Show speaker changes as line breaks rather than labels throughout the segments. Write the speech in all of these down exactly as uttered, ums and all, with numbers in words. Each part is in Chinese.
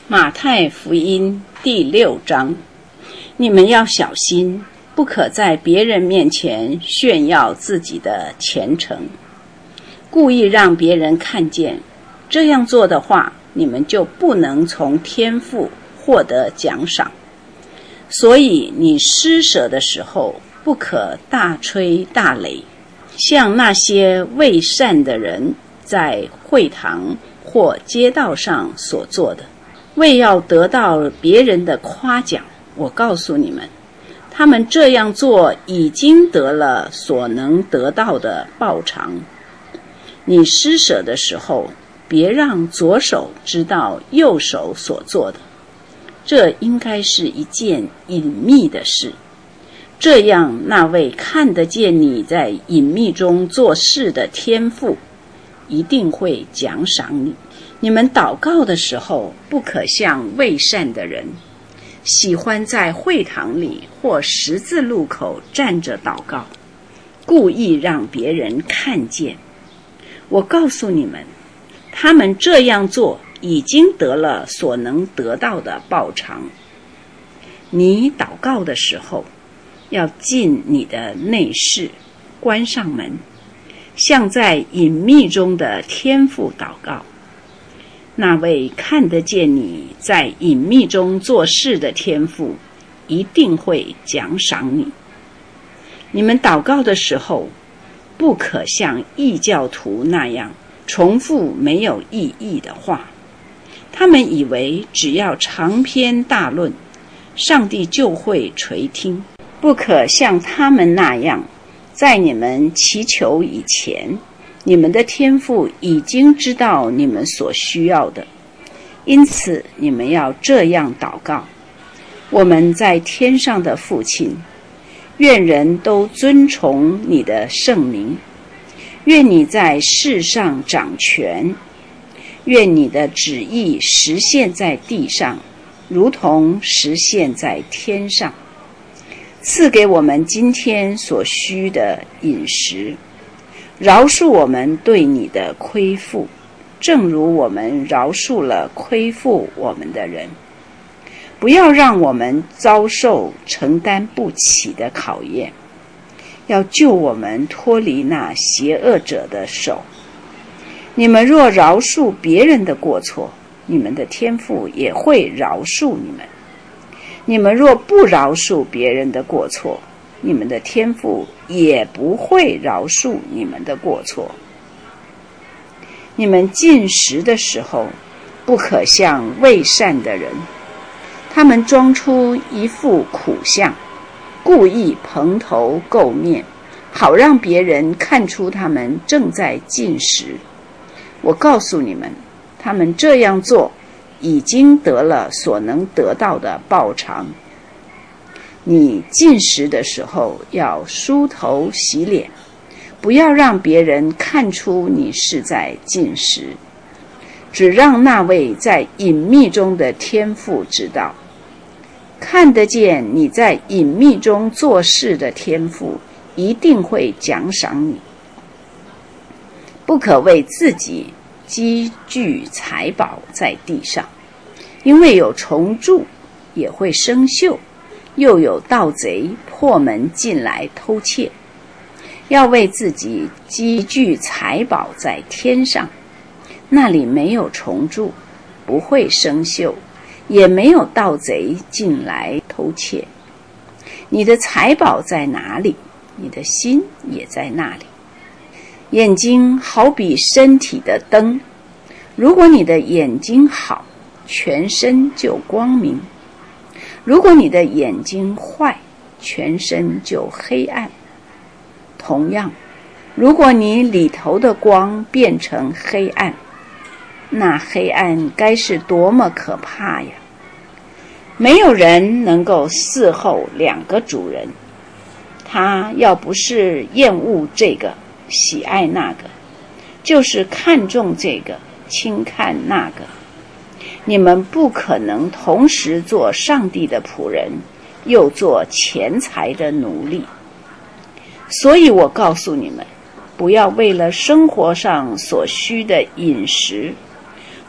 马太福音第六章，你们要小心，不可在别人面前炫耀自己的虔诚，故意让别人看见。这样做的话，你们就不能从天父获得奖赏。所以你施舍的时候，不可大吹大擂，像那些为善的人在会堂或街道上所做的，为要得到别人的夸奖。我告诉你们，他们这样做已经得了所能得到的报偿。你施舍的时候，别让左手知道右手所做的，这应该是一件隐秘的事。这样，那位看得见你在隐秘中做事的天父，一定会奖赏你。你们祷告的时候，不可像为善的人，喜欢在会堂里或十字路口站着祷告，故意让别人看见。我告诉你们，他们这样做已经得了所能得到的报偿。你祷告的时候，要进你的内室，关上门，像在隐秘中的天父祷告。那位看得见你在隐秘中做事的天父，一定会奖赏你。你们祷告的时候，不可像异教徒那样重复没有意义的话。他们以为只要长篇大论，上帝就会垂听。不可像他们那样，在你们祈求以前，你们的天父已经知道你们所需要的，因此你们要这样祷告：我们在天上的父亲，愿人都尊崇你的圣名，愿你在世上掌权，愿你的旨意实现在地上，如同实现在天上。赐给我们今天所需的饮食，饶恕我们对你的亏负，正如我们饶恕了亏负我们的人。不要让我们遭受承担不起的考验，要救我们脱离那邪恶者的手。你们若饶恕别人的过错，你们的天父也会饶恕你们。你们若不饶恕别人的过错，你们的天父也不会饶恕你们的过错。你们进食的时候，不可像为善的人，他们装出一副苦相，故意蓬头垢面，好让别人看出他们正在进食。我告诉你们，他们这样做已经得了所能得到的报偿。你进食的时候要梳头洗脸，不要让别人看出你是在进食，只让那位在隐秘中的天父知道。看得见你在隐秘中做事的天父，一定会奖赏你。不可为自己积聚财宝在地上，因为有虫蛀，也会生锈，又有盗贼破门进来偷窃。要为自己积聚财宝在天上，那里没有虫蛀，不会生锈，也没有盗贼进来偷窃。你的财宝在哪里，你的心也在那里。眼睛好比身体的灯，如果你的眼睛好，全身就光明；如果你的眼睛坏，全身就黑暗。同样，如果你里头的光变成黑暗，那黑暗该是多么可怕呀！没有人能够伺候两个主人，他要不是厌恶这个，喜爱那个，就是看重这个，轻看那个。你们不可能同时做上帝的仆人，又做钱财的奴隶。所以我告诉你们，不要为了生活上所需的饮食，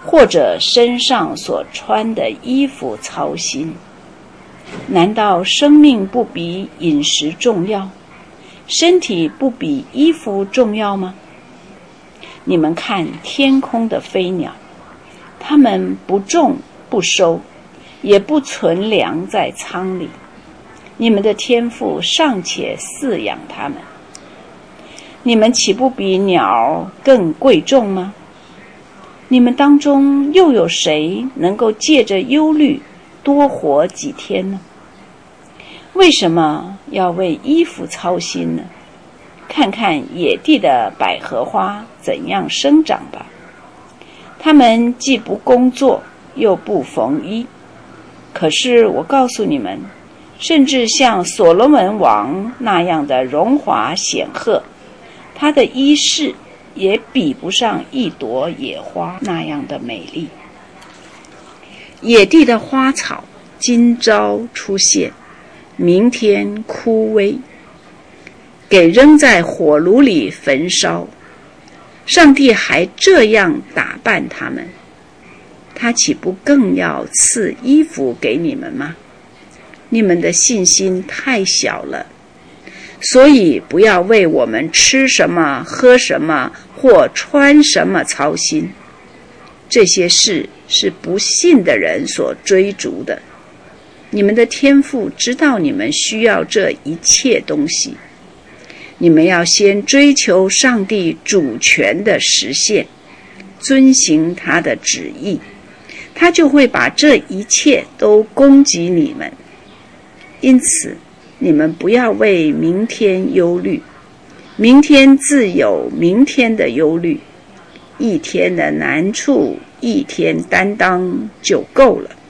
或者身上所穿的衣服操心。难道生命不比饮食重要？身体不比衣服重要吗？你们看天空的飞鸟，它们不种不收，也不存粮在仓里，你们的天父尚且饲养它们，你们岂不比鸟更贵重吗？你们当中又有谁能够借着忧虑多活几天呢？为什么要为衣服操心呢？看看野地的百合花怎样生长吧，它们既不工作又不缝衣。可是我告诉你们，甚至像所罗门王那样的荣华显赫，他的衣饰也比不上一朵野花那样的美丽。野地的花草今朝出现，明天枯萎，给扔在火炉里焚烧。上帝还这样打扮他们，他岂不更要赐衣服给你们吗？你们的信心太小了，所以不要为我们吃什么、喝什么或穿什么操心。这些事是不信的人所追逐的。你们的天父知道你们需要这一切东西。你们要先追求上帝主权的实现，遵行他的旨意，他就会把这一切都供给你们。因此，你们不要为明天忧虑，明天自有明天的忧虑，一天的难处一天担当就够了。